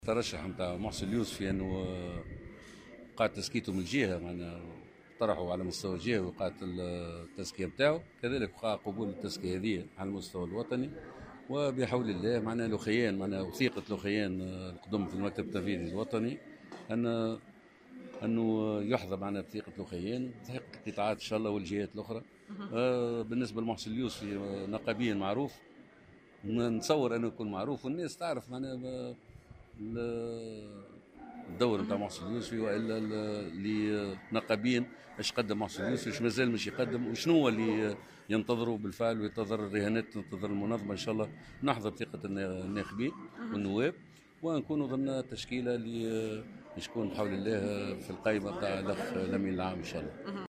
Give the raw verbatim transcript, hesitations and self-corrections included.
ترشح نتاع محسن اليوسفي انه قاعد تزكيته من الجهه، معناها طرحوا على مستوى الجهه وقاعد التزكيه نتاعو، كذلك وقع قبول التزكيه هذه على المستوى الوطني. وبحول الله معناها لوخيان، معناها وثيقه لوخيان القدم في المكتب التنفيذي الوطني ان انه يحظى معنا بثيقه لوخيان وثيقه القطاعات ان شاء الله والجهات الاخرى. آه بالنسبه لمحسن اليوسفي نقابيا معروف، نتصور انه يكون معروف والناس تعرف معناها الدور نتاع محسن اليوسفي، والا اللي نقابيا ايش قدم محسن اليوسفي، ايش مازال مش يقدم، وشنو هو اللي ينتظروا بالفعل، وينتظر الرهانات، تنتظر المنظمه ان شاء الله نحظى بثقه الناخبين والنواب، ونكونوا ضمن تشكيله اللي تكون بحول الله في القائمه نتاع الاخ الامين العام ان شاء الله.